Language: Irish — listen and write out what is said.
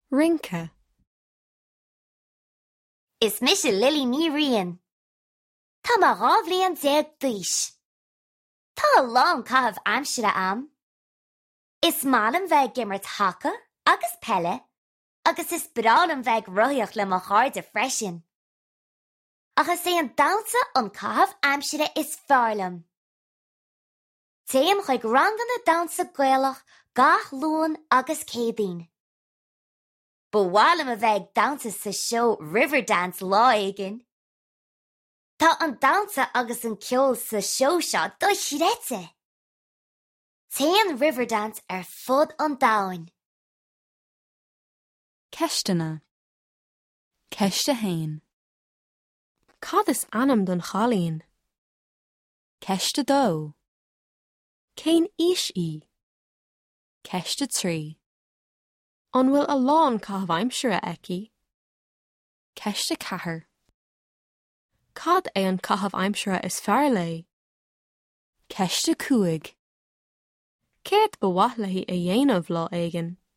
Rinke. Is mis a lily ní rian. Tá má rábhlíonn 10 d'aois. Tá lán caithfh aimsire am. Is málam bheith gimmert hacha agus pelle, agus is bralam bheith roiach le mo cháirde freisin. Agus é an dansa an caithfh aimsire is fearlam. Téim chuig rangan na dansa gaelach gach lún agus cédín. Bhfualam a bheith dansa sa show Riverdance lá éigin. Tá an dansa agus an ceol sa show seo do shirete. Téan Riverdance fud an dain. Ceistena. Ceiste hain. Cad is anam don chalín. Ceiste dó. Céin is í. Ceiste trí. An bhfuil a lán caithfh aimsire eici. Ceiste cathair. Cad é an caithfh aimsire is fearr lé. Ceiste cúig. Céad ba wathlaí a dhéanamh lá éigean.